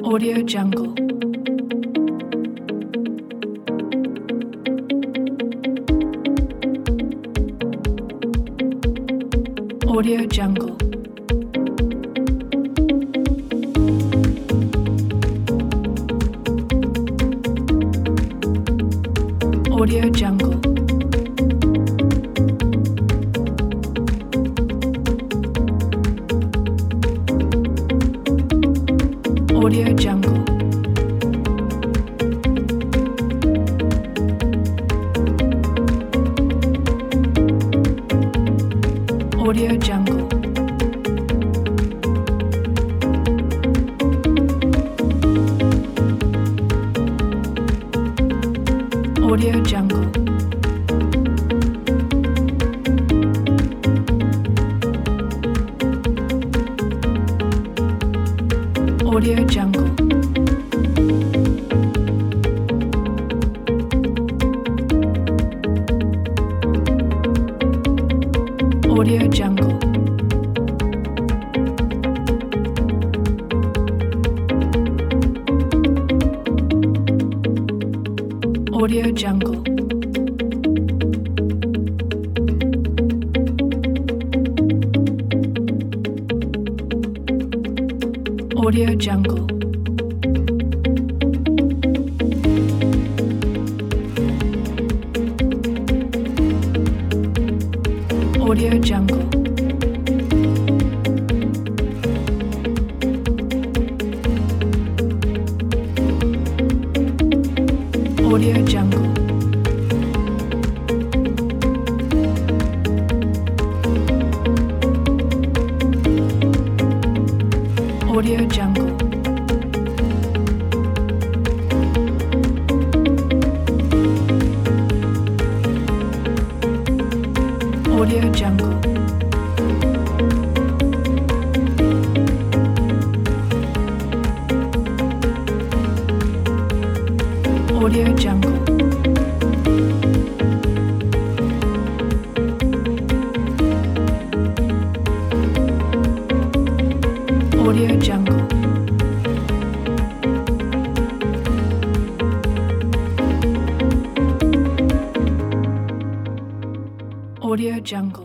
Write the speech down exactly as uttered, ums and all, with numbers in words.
Audio Jungle. Audio Jungle. Audio Jungle. Audio Jungle. Audio Jungle. Audio Jungle. Audio Jungle. Audio Jungle. Audio Jungle. Audio Jungle. Audio Jungle. Audio Jungle. Audio Jungle. Audio Jungle. Audio Jungle. Audio Jungle. Audio Jungle.